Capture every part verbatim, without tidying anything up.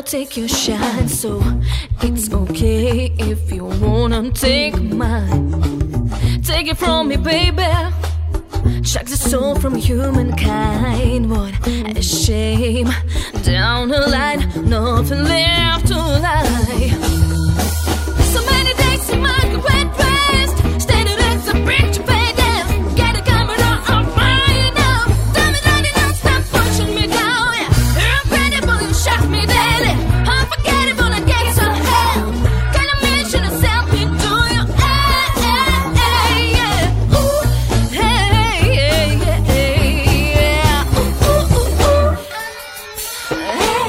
take your shine, so it's okay if you wanna take mine. Take it from me, baby. Check the soul from humankind. What a shame. Down the line, nothing left to lie. So many days in my bed rest, standing at the bridge, pay down. Get a camera on fire now. Tell me that you don't stop pushing me down. Yeah, you're incredible, you shock me daily. Unforgettable, I get so hell. Kind of mission to sell me to you. Hey, hey, hey, yeah. Ooh, hey, hey, hey, yeah. Ooh, ooh, ooh, ooh. Hey.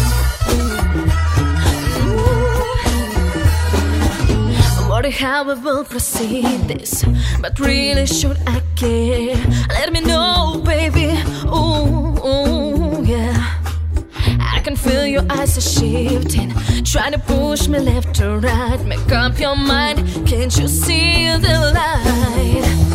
Ooh. Wonder how I will proceed this, but really should I care? Let me know, baby. Ooh, ooh, yeah. I can feel your eyes are shifting, trying to push me left to right. Make up your mind, can't you see the light?